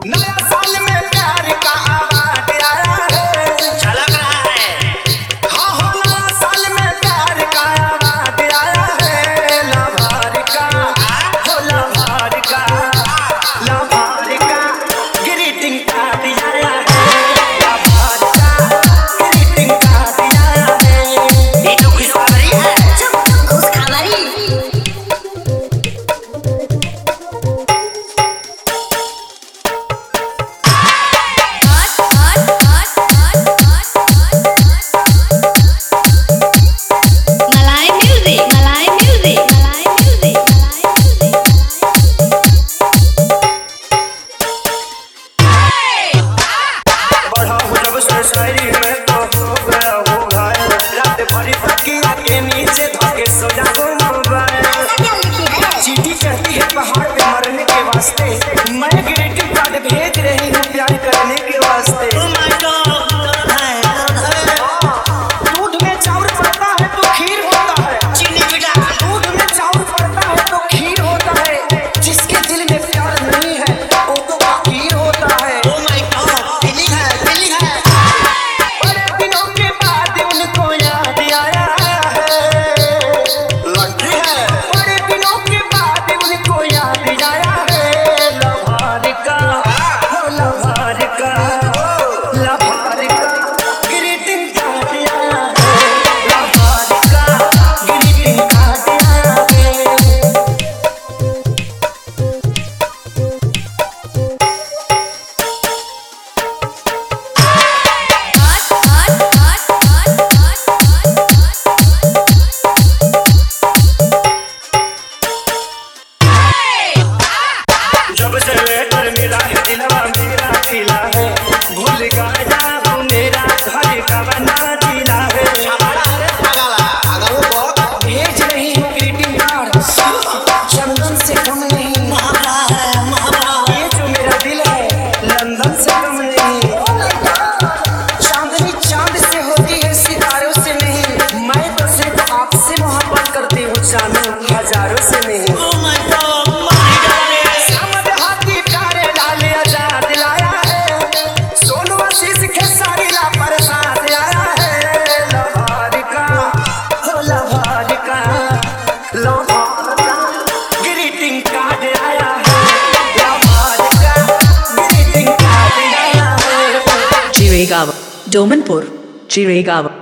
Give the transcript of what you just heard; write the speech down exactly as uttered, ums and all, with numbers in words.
नया साल में प्यार का आवाज आया है, झलक रहा है। हाँ हाँ नया साल में प्यार का आवाज आया है, लभार का हो लभार का लभार का ग्रीटिंग कार्ड आया है, लभार का ग्रीटिंग कार्ड आया है। ये तो खुशखबरी है। खुशखबरी मलाई म्यूजिक मलाई म्यूजिक मलाई म्यूजिक बढ़ा हूँ जब से शायरी में तो हो गया हूँ घायल, रात भरी तकिया के नीचे धके सो जाऊँ मोबाइल। चीटी कहती है पहाड़ पे मरने के वास्ते, मैं ग्रीटिंग कार्ड भेज रही हूँ प्यार करने के वास्ते। Oh my God, दर्द है, दर्द है। दूध में चावल पड़ता है तो खीर होता है, चीनी बेटा। दूध में चावल पड़ता है तो खीर होता है, जिसके दिल में प्यार नहीं है वो तो फकीर होता है। Oh my God, feeling है, feeling है। बड़े दिनों के बाद उनको याद आया है, लकी है। बड़े दिनों के बाद उनको याद आया है, लभार का हो लभार का लभार का ग्रीटिंग कार्ड आया है, लभार का ग्रीटिंग कार्ड आया है। जब से लेकर मिला है दिलवा मेरा खिला है, भूल गया हूँ मेरा घर का बना दिला है। भेज रही हूँ ग्रीटिंग कार्ड, चंदन से कम नहीं, महका है, महका। ये जो मेरा दिल है लंदन से कम नहीं। चांदनी चांद से होती है सितारों से नहीं, मैं तो सिर्फ आपसे मोहब्बत करती हूँ जानू, हजारों से नहीं। Oh my God, my darling। समझ हाथी प्यारे लाल आजाद लाया है, सोनू आशीष खेसारी ला प्रसाद आया है, लभार का हो लभार का लभार का ग्रीटिंग कार्ड आया है, लभार का ग्रीटिंग कार्ड आया है। Chirigava, Domanpur, Chirigava.